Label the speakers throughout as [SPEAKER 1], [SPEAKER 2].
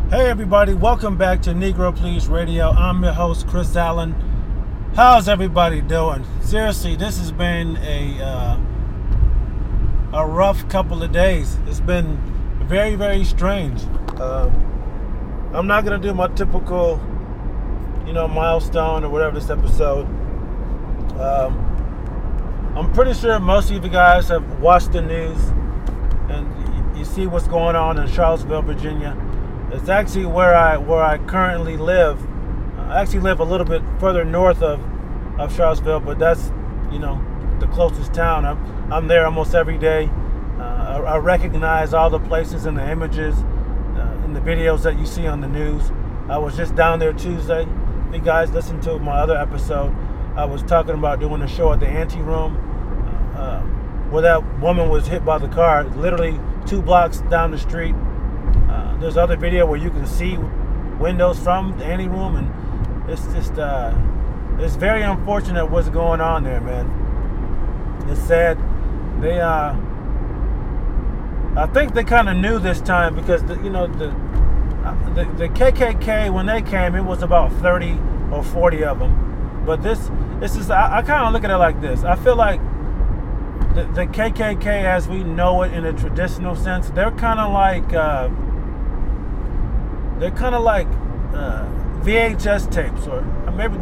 [SPEAKER 1] Hey everybody, welcome back to Negro Please Radio. I'm your host, Chris Allen. How's everybody doing? Seriously, this has been a rough couple of days. It's been very, very strange. I'm not gonna do my typical, milestone or whatever this episode. I'm pretty sure most of you guys have watched the news and you see what's going on in Charlottesville, Virginia. It's actually where I currently live. I actually live a little bit further north of Charlottesville, but that's the closest town. I'm there almost every day. I recognize all the places and the images in the videos that you see on the news. I was just down there Tuesday. If you guys listened to my other episode, I was talking about doing a show at the Ante Room where that woman was hit by the car, literally 2 blocks down the street. There's other video where you can see windows from the Ante Room, and it's just it's very unfortunate what's going on there, man. It's sad. They I think they kind of knew this time because the KKK, when they came, it was about 30 or 40 of them. But this is I kind of look at it like this. I feel like the KKK as we know it in a traditional sense, they're kind of like VHS tapes, or maybe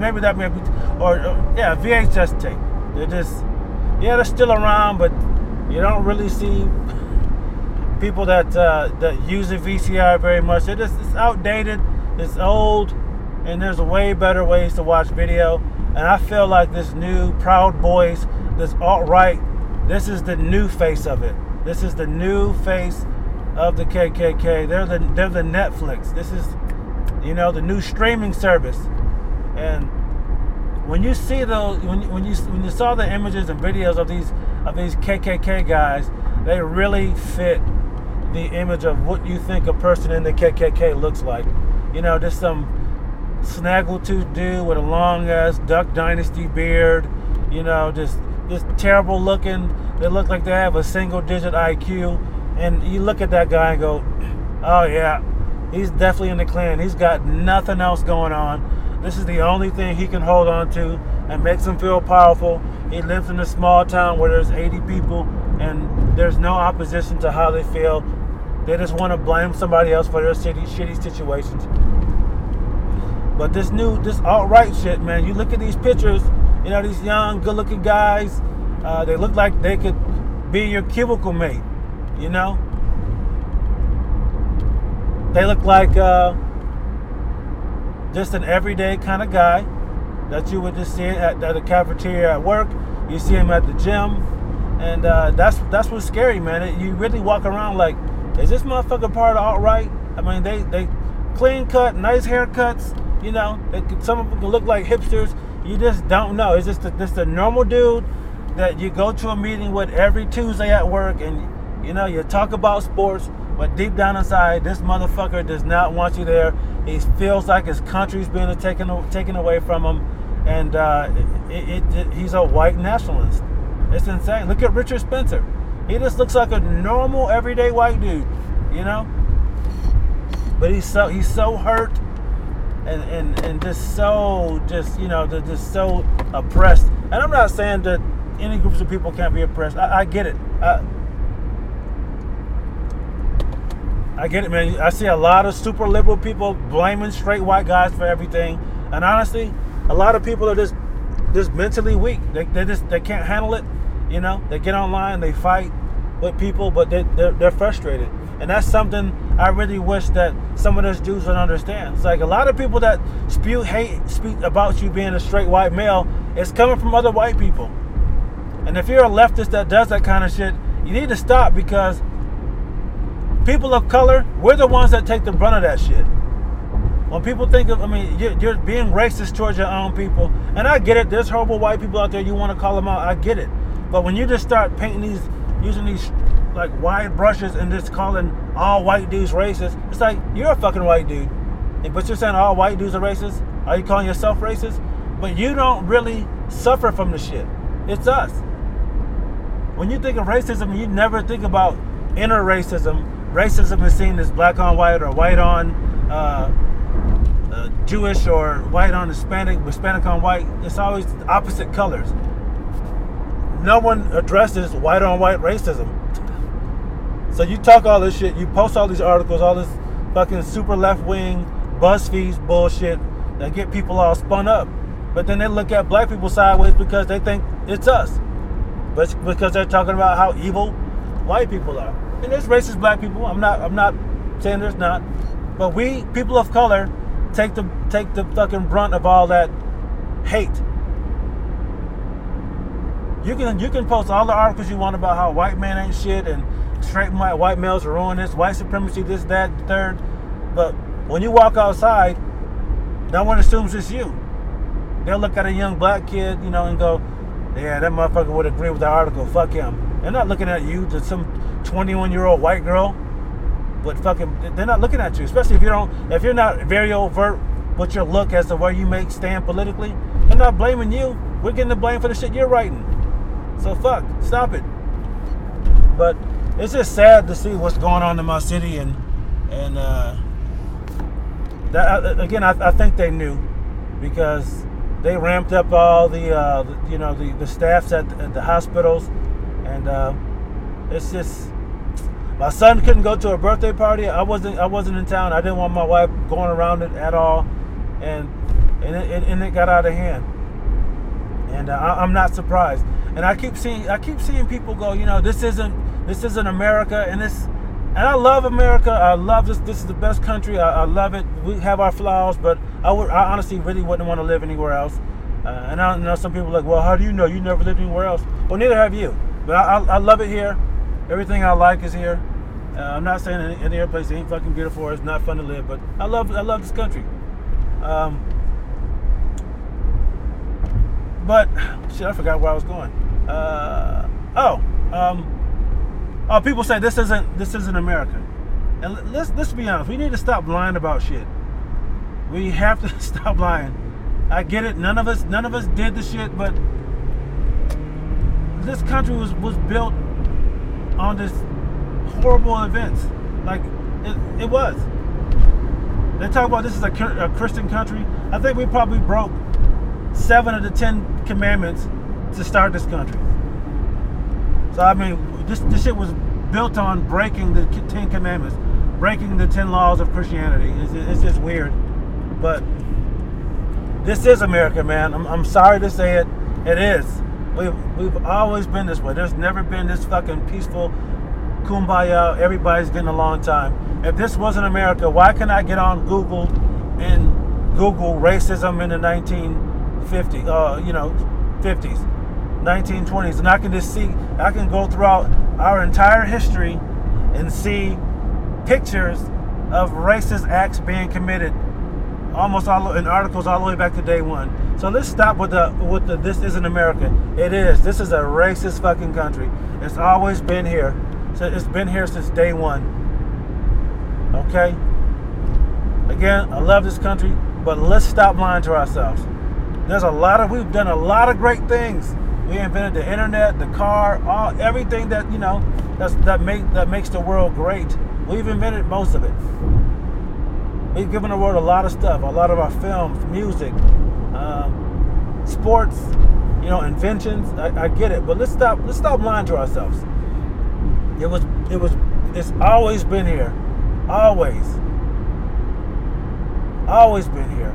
[SPEAKER 1] VHS tape. They're still around, but you don't really see people that use a VCR very much. It's outdated, it's old, and there's way better ways to watch video. And I feel like this new Proud Boys, this alt-right, this is the new face of it. This is the new face of the KKK. They're the Netflix. This is, the new streaming service. And when you see those, when you saw the images and videos of these KKK guys, they really fit the image of what you think a person in the KKK looks like. Just some snaggletooth dude with a long ass Duck Dynasty beard. Just terrible looking. They look like they have a single digit IQ. And you look at that guy and go, oh yeah, he's definitely in the Klan. He's got nothing else going on. This is the only thing he can hold on to and makes him feel powerful. He lives in a small town where there's 80 people and there's no opposition to how they feel. They just want to blame somebody else for their shitty situations. But this alt-right shit, man, you look at these pictures, these young, good-looking guys, they look like they could be your cubicle mate. They look like just an everyday kind of guy that you would just see at the cafeteria at work. You see him at the gym, and that's what's scary, man. You really walk around like, is this motherfucker part of alt-right? I mean, they clean cut, nice haircuts. Some of them can look like hipsters. You just don't know. It's just a normal dude that you go to a meeting with every Tuesday at work, and you talk about sports, but deep down inside, this motherfucker does not want you there. He feels like his country's being taken away from him, and he's a white nationalist. It's insane. Look at Richard Spencer. He just looks like a normal, everyday white dude, But he's so hurt, and just so so oppressed. And I'm not saying that any groups of people can't be oppressed. I get it. I get it, man. I see a lot of super liberal people blaming straight white guys for everything. And honestly, a lot of people are just mentally weak. They can't handle it. They get online, they fight with people, but they're frustrated. And that's something I really wish that some of those dudes would understand. It's like a lot of people that spew hate speak about you being a straight white male, it's coming from other white people. And if you're a leftist that does that kind of shit, you need to stop, because people of color, we're the ones that take the brunt of that shit. When people think of, you're being racist towards your own people, and I get it, there's horrible white people out there, you want to call them out, I get it. But when you just start using these like wide brushes and just calling all white dudes racist, it's like, you're a fucking white dude. But you're saying all white dudes are racist? Are you calling yourself racist? But you don't really suffer from the shit. It's us. When you think of racism, you never think about inner racism racism is seen as black on white or white on Jewish or white on Hispanic, Hispanic on white. It's always opposite colors. No one addresses white on white racism. So you talk all this shit, you post all these articles, all this fucking super left wing BuzzFeed bullshit that get people all spun up. But then they look at black people sideways because they think it's us. But it's because they're talking about how evil white people are. And there's racist black people. I'm not saying there's not. But we, people of color, take the fucking brunt of all that hate. You can post all the articles you want about how white man ain't shit and straight white males are ruining this, white supremacy, this, that, third. But when you walk outside, no one assumes it's you. They'll look at a young black kid, and go, yeah, that motherfucker would agree with that article. Fuck him. They're not looking at you, to some 21-year-old white girl. But fucking, they're not looking at you. Especially if you're not very overt with your look as to where you may stand politically. They're not blaming you. We're getting the blame for the shit you're writing. So fuck, stop it. But it's just sad to see what's going on in my city, and that again, I think they knew, because they ramped up all the staffs at the hospitals, and it's just, my son couldn't go to a birthday party. I wasn't in town. I didn't want my wife going around it at all, and it got out of hand. And I'm not surprised. And I keep seeing people go, this isn't America, and I love America. I love this. This is the best country. I love it. We have our flaws, but I honestly really wouldn't want to live anywhere else. And I know some people are like, well, how do you know? You never lived anywhere else. Well, neither have you. But I love it here. Everything I like is here. I'm not saying any other place ain't fucking beautiful or it's not fun to live, but I love this country. But shit, I forgot where I was going. People say this isn't America, and let's be honest. We need to stop lying about shit. We have to stop lying. I get it. None of us did the shit, but this country was built on this horrible events. Like it was. They talk about this is a Christian country. I think we probably broke 7 of the 10 commandments to start this country. So I mean, this shit was built on breaking the 10 commandments, breaking the 10 laws of Christianity. It's just weird, but this is America, man. I'm sorry to say it. It is. We've always been this way. There's never been this fucking peaceful kumbaya. Everybody's getting along time. If this wasn't America, why can I get on Google and Google racism in the 1950s, 50s, 1920s, and I can just see. I can go throughout our entire history and see pictures of racist acts being committed, almost all in articles all the way back to day one. So let's stop with the this isn't America. It is. This is a racist fucking country. It's always been here. So it's been here since day one. Okay? Again, I love this country, but let's stop lying to ourselves. We've done a lot of great things. We invented the internet, the car, everything that that makes the world great. We've invented most of it. We've given the world a lot of stuff, a lot of our films, music, sports, inventions. I get it, but let's stop lying to ourselves. It's always been here, always been here.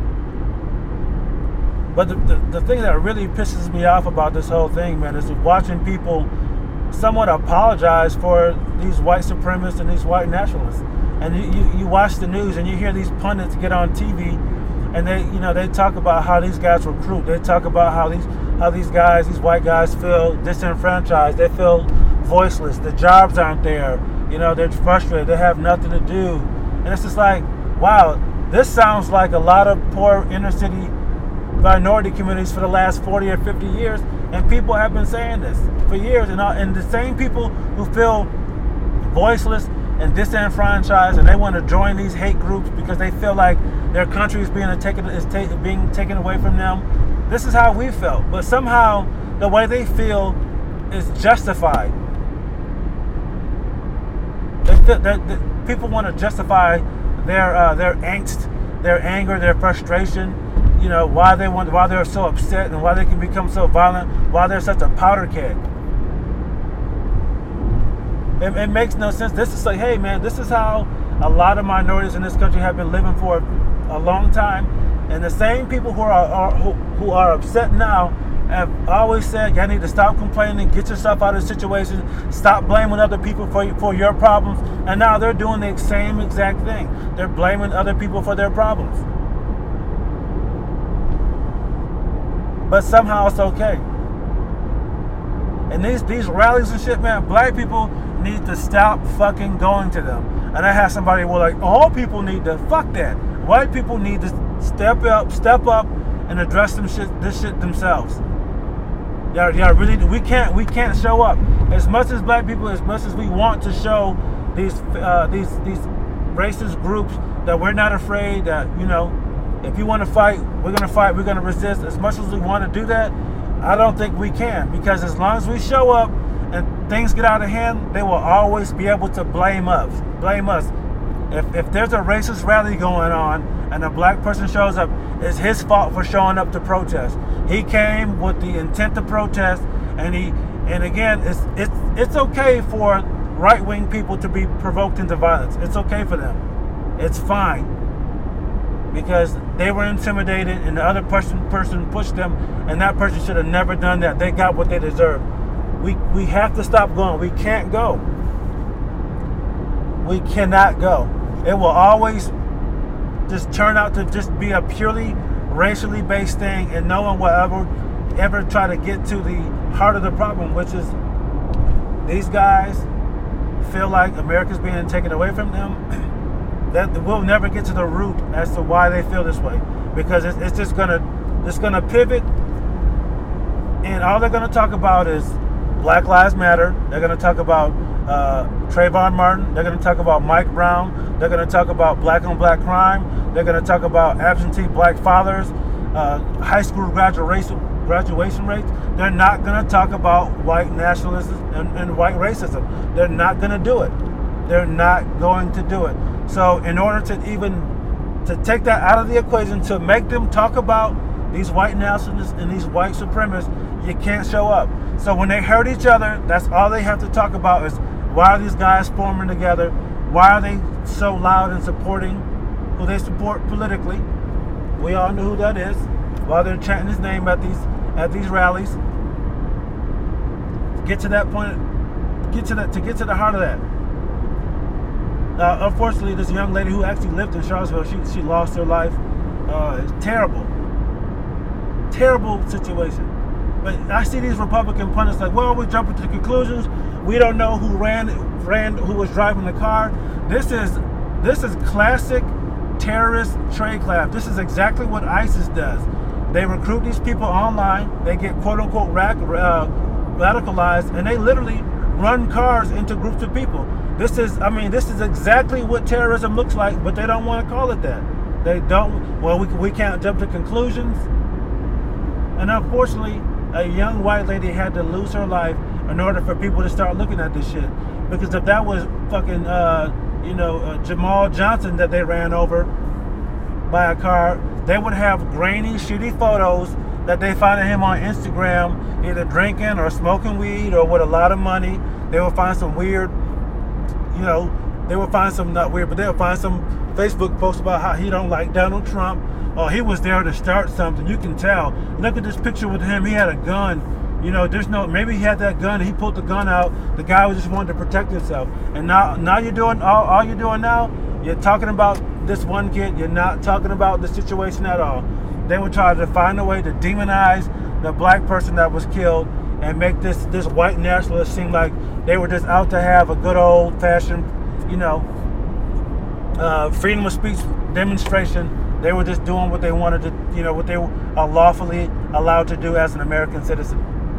[SPEAKER 1] But the thing that really pisses me off about this whole thing, man, is watching people somewhat apologize for these white supremacists and these white nationalists. And you watch the news and you hear these pundits get on TV, and they talk about how these guys recruit. They talk about how these white guys feel disenfranchised. They feel voiceless. The jobs aren't there. They're frustrated. They have nothing to do. And it's just like, wow, this sounds like a lot of poor inner city minority communities for the last 40 or 50 years, and people have been saying this for years, and the same people who feel voiceless and disenfranchised, and they want to join these hate groups because they feel like their country is being taken away from them. This is how we felt, but somehow the way they feel is justified. people want to justify their angst, their anger, their frustration. Why they're so upset and why they can become so violent, why they're such a powder keg. It makes no sense. This is like, hey man, this is how a lot of minorities in this country have been living for a long time, and the same people who are upset now have always said, y'all need to stop complaining, get yourself out of situations, stop blaming other people for your problems, and now they're doing the same exact thing. They're blaming other people for their problems. But somehow it's okay. And these rallies and shit, man, black people need to stop fucking going to them. And I had somebody like, all people need to, fuck that. White people need to step up and address this shit themselves. Y'all really, we can't show up. As much as black people, as much as we want to show these racist groups that we're not afraid, that, if you want to fight, we're going to resist. As much as we want to do that, I don't think we can, because as long as we show up and things get out of hand, they will always be able to blame us. If there's a racist rally going on and a black person shows up, it's his fault for showing up to protest. He came with the intent to protest, and again, it's okay for right-wing people to be provoked into violence. It's okay for them. It's fine. Because they were intimidated and the other person pushed them, and that person should have never done that. They got what they deserved. We have to stop going. We can't go. We cannot go. It will always just turn out to just be a purely racially based thing, and no one will ever try to get to the heart of the problem, which is these guys feel like America's being taken away from them. That we'll never get to the root as to why they feel this way, because it's just gonna pivot, and all they're gonna talk about is Black Lives Matter. They're gonna talk about Trayvon Martin. They're gonna talk about Mike Brown. They're gonna talk about black on black crime. They're gonna talk about absentee black fathers, high school graduation rates. They're not gonna talk about white nationalism and white racism. They're not gonna do it. They're not going to do it. So in order to take that out of the equation, to make them talk about these white nationalists and these white supremacists, you can't show up. So when they hurt each other, that's all they have to talk about is, why are these guys forming together? Why are they so loud in supporting who they support politically? We all know who that is. While they're chanting his name at these rallies. Get to that point. Get to the heart of that. Unfortunately, this young lady who actually lived in Charlottesville, she lost her life. It's terrible situation. But I see these Republican pundits like, well, we're jumping to the conclusions. We don't know who who was driving the car. This is classic terrorist tradecraft. This is exactly what ISIS does. They recruit these people online. They get quote unquote radicalized, and they literally run cars into groups of people. This is exactly what terrorism looks like, but they don't want to call it that. They don't. Well, we can't jump to conclusions. And unfortunately, a young white lady had to lose her life in order for people to start looking at this shit. Because if that was fucking, Jamal Johnson that they ran over by a car, they would have grainy, shitty photos that they find of him on Instagram, either drinking or smoking weed or with a lot of money. They will find some weird, they will find some, not weird, but they'll find some Facebook posts about how he don't like Donald Trump. Oh, he was there to start something. You can tell. Look at this picture with him. He had a gun. Maybe he had that gun and he pulled the gun out. The guy was just wanted to protect himself. And now you're doing, all you're doing now, you're talking about this one kid. You're not talking about the situation at all. They would try to find a way to demonize the black person that was killed and make this white nationalist seem like they were just out to have a good old fashioned, freedom of speech demonstration. They were just doing what they wanted to, what they are lawfully allowed to do as an American citizen.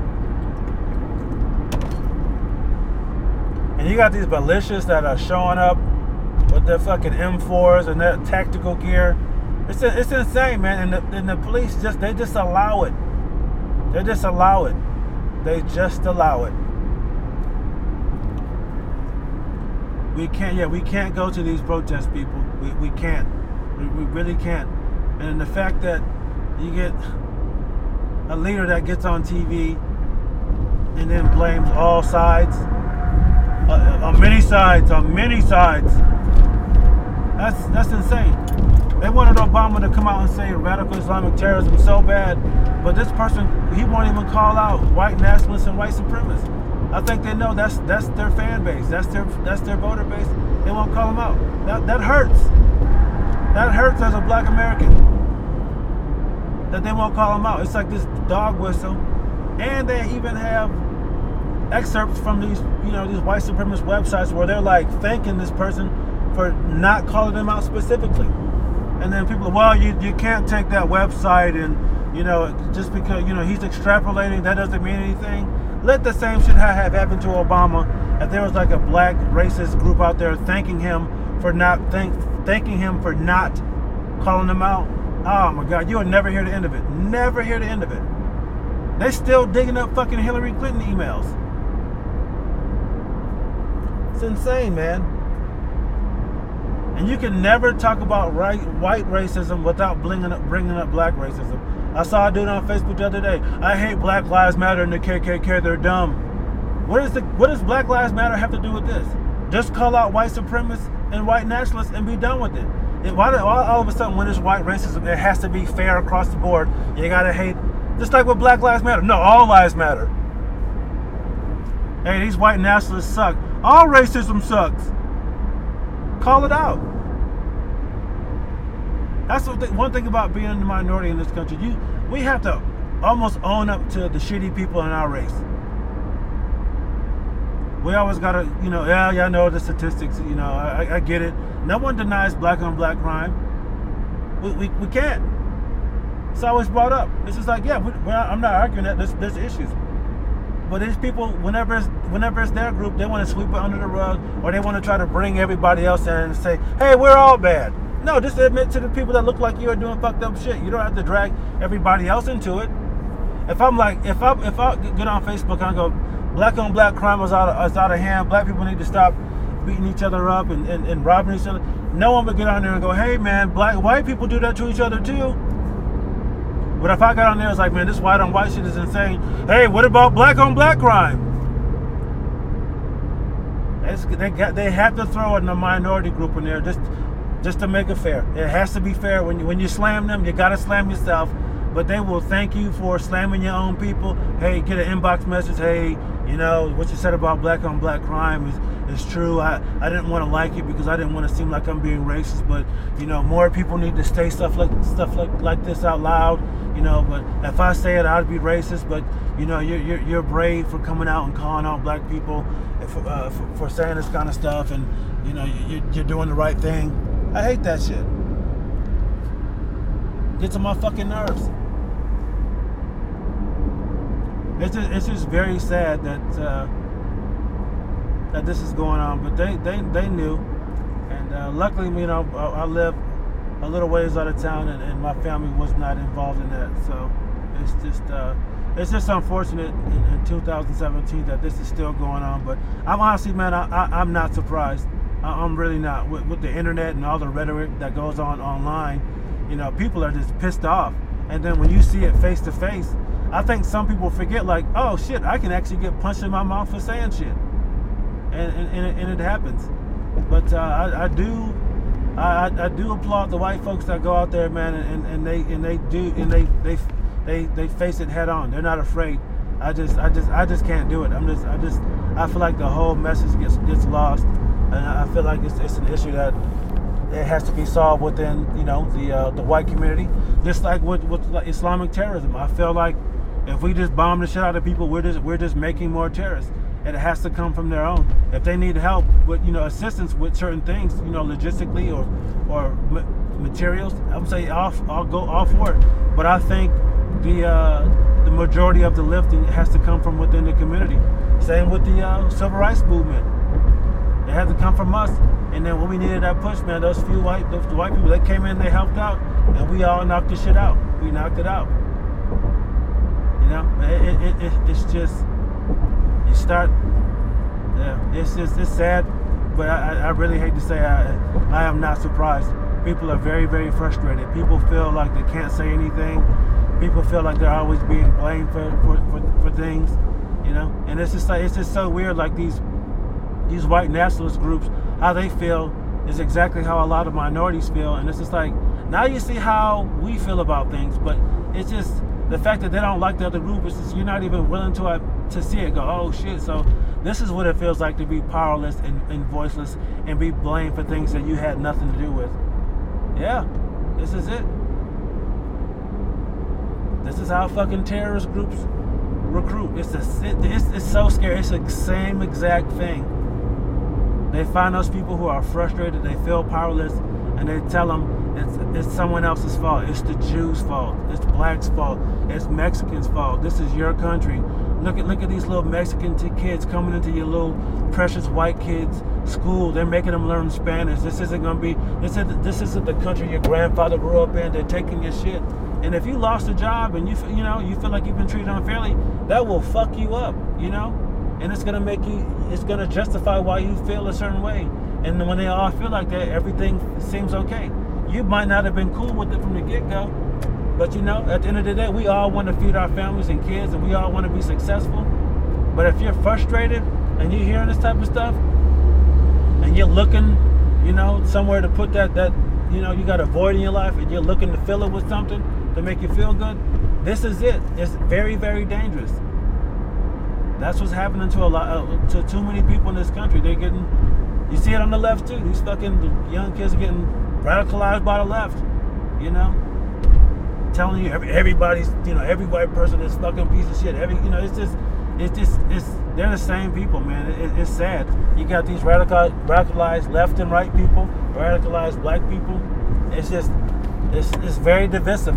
[SPEAKER 1] And you got these militias that are showing up with their fucking M4s and their tactical gear. It's insane, man. And the police just allow it. They just allow it. They just allow it. We can't. Yeah, we can't go to these protests, people. We can't. We really can't. And the fact that you get a leader that gets on TV and then blames all sides, on many sides, that's insane. They wanted Obama to come out and say radical Islamic terrorism so bad, but this person, he won't even call out white nationalists and white supremacists. I think they know that's their fan base, that's their voter base. They won't call them out. That hurts. That hurts as a black American. That they won't call them out. It's like this dog whistle, and they even have excerpts from these white supremacist websites where they're like thanking this person for not calling them out specifically. And then people, well, you can't take that website and, just because, he's extrapolating, that doesn't mean anything. Let the same shit have happened to Obama. If there was like a black racist group out there thanking him for not calling them out, oh my God, you will never hear the end of it. Never hear the end of it. They still digging up fucking Hillary Clinton emails. It's insane, man. And you can never talk about white racism without bringing up black racism. I saw a dude on Facebook the other day. I hate Black Lives Matter and the KKK. They're dumb. What does Black Lives Matter have to do with this? Just call out white supremacists and white nationalists and be done with it. Why all of a sudden when it's white racism, it has to be fair across the board? You gotta hate, just like with Black Lives Matter. No, all lives matter. Hey, these white nationalists suck. All racism sucks. Call it out. That's one thing about being in the minority in this country. We have to almost own up to the shitty people in our race. We always gotta, I know the statistics. I get it. No one denies black on black crime. We can't. It's always brought up. It's just like, I'm not arguing that there's issues. But these people, whenever it's their group, they want to sweep it under the rug, or they want to try to bring everybody else in and say, hey, we're all bad. No, just admit to the people that look like you are doing fucked up shit. You don't have to drag everybody else into it. If I get on Facebook and I go, black on black crime is out of hand, black people need to stop beating each other up and robbing each other, no one would get on there and go, hey man, white people do that to each other too. But if I got on there, it's like, man, this white on white shit is insane. Hey, what about black on black crime? They have to throw in a minority group in there just to make it fair. It has to be fair. When you slam them, you gotta slam yourself. But they will thank you for slamming your own people. Hey, get an inbox message. Hey, what you said about black on black crime is true. I didn't want to like it because I didn't want to seem like I'm being racist. But more people need to say stuff like this out loud. But if I say it, I'd be racist. But you're brave for coming out and calling out black people for saying this kind of stuff, and you're doing the right thing. I hate that shit. Gets on my fucking nerves. It's just very sad that this is going on, but they knew, and luckily, I live a little ways out of town, and my family was not involved in that. So it's just unfortunate in 2017 that this is still going on. But I'm honestly, man, I'm not surprised. I'm really not. With the internet and all the rhetoric that goes on online, people are just pissed off. And then when you see it face to face, I think some people forget, like, oh shit, I can actually get punched in my mouth for saying shit, and it happens. But I do applaud the white folks that go out there, man, and they face it head on. They're not afraid. I just can't do it. I feel like the whole message gets lost, and I feel like it's an issue that it has to be solved within the white community, just like with Islamic terrorism. I feel like if we just bomb the shit out of people, we're just making more terrorists, and it has to come from their own. If they need help with assistance with certain things, logistically or materials, I'm saying I'll go all for it. But I think the majority of the lifting has to come from within the community. Same with the civil rights movement. It had to come from us. And then when we needed that push, man, those white people, they came in, they helped out, and we all knocked the shit out. We knocked it out. It's just, you start, it's sad. but I really hate to say I am not surprised. People are very, very frustrated. People feel like they can't say anything. People feel like they're always being blamed for things, you know. And it's just so weird. Like these white nationalist groups, how they feel is exactly how a lot of minorities feel. And it's just like, now you see how we feel about things, but it's just the fact that they don't like the other group is just, you're not even willing to see it. Go, oh shit! So this is what it feels like to be powerless and voiceless and be blamed for things that you had nothing to do with. Yeah, this is it. This is how fucking terrorist groups recruit. It's so scary. It's the same exact thing. They find those people who are frustrated, they feel powerless, and they tell them it's someone else's fault. It's the Jews' fault. It's blacks' fault. It's Mexicans' fault. This is your country. Look at these little Mexican kids coming into your little precious white kids' school. They're making them learn Spanish. This isn't the country your grandfather grew up in. They're taking your shit. And if you lost a job and you feel like you've been treated unfairly, that will fuck you up, you know? And it's gonna justify why you feel a certain way. And when they all feel like that, everything seems okay. You might not have been cool with it from the get-go, but you know, at the end of the day, we all want to feed our families and kids, and we all want to be successful. But if you're frustrated and you're hearing this type of stuff, and you're looking, you know, somewhere to put that you know, you got a void in your life, and you're looking to fill it with something to make you feel good, this is it. It's very, very dangerous. That's what's happening to too many people in this country. They're getting, you see it on the left too. These fucking young kids are getting radicalized by the left, you know, telling you everybody's, you know, every white person is fucking piece of shit. They're the same people, man. It's sad. You got these radicalized left and right people, radicalized black people. It's very divisive.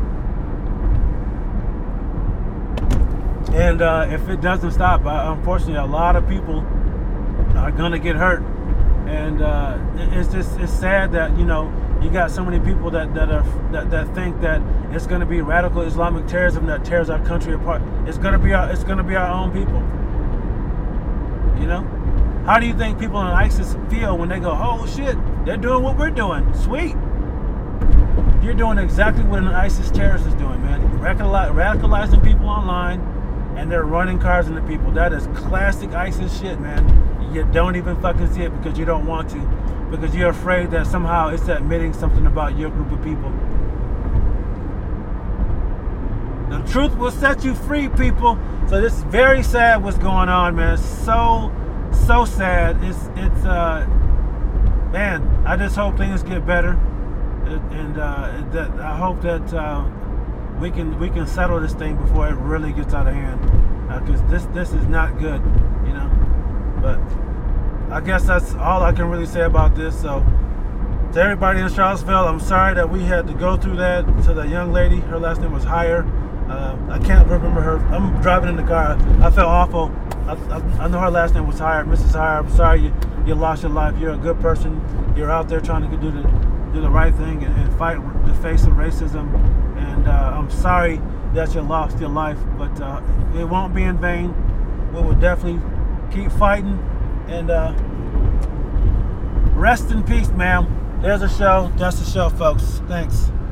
[SPEAKER 1] And if it doesn't stop, unfortunately, a lot of people are gonna get hurt. And it's sad that, you know, you got so many people that think that it's gonna be radical Islamic terrorism that tears our country apart. It's gonna be our own people. You know, how do you think people in ISIS feel when they go, oh shit, they're doing what we're doing? Sweet. You're doing exactly what an ISIS terrorist is doing, man. Radicalizing people online, and they're running cars into people. That is classic ISIS shit, man. You don't even fucking see it because you don't want to, because you're afraid that somehow it's admitting something about your group of people. The truth will set you free, people. So this is very sad what's going on, man. So sad. It's man, I just hope things get better, and that I hope that we can settle this thing before it really gets out of hand, because this is not good, you know. But I guess that's all I can really say about this. So to everybody in Charlottesville, I'm sorry that we had to go through that. To the young lady, her last name was Hire. I can't remember her. I'm driving in the car. I felt awful. I know her last name was Hire, Mrs. Hire. I'm sorry you lost your life. You're a good person. You're out there trying to do the right thing and fight the face of racism. And I'm sorry that you lost your life, but it won't be in vain. We will definitely keep fighting. And rest in peace, ma'am. There's a show. That's the show, folks. Thanks.